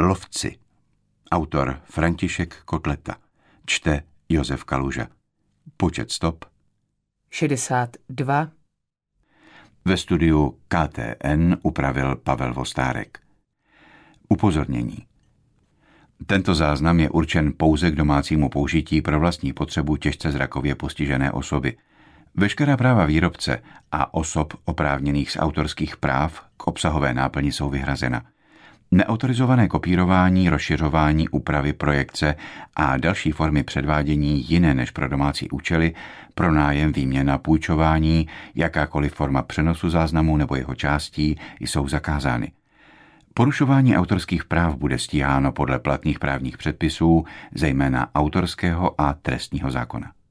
Lovci. Autor František Kotleta. Čte Josef Kaluža. Počet stop 62. Ve studiu KTN upravil Pavel Vostárek. Upozornění. Tento záznam je určen pouze k domácímu použití pro vlastní potřebu těžce zrakově postižené osoby. Veškerá práva výrobce a osob oprávněných z autorských práv k obsahové náplni jsou vyhrazena. Neautorizované kopírování, rozšiřování, úpravy, projekce a další formy předvádění jiné než pro domácí účely, pronájem, výměna, půjčování, jakákoliv forma přenosu záznamu nebo jeho částí jsou zakázány. Porušování autorských práv bude stíháno podle platných právních předpisů, zejména autorského a trestního zákona.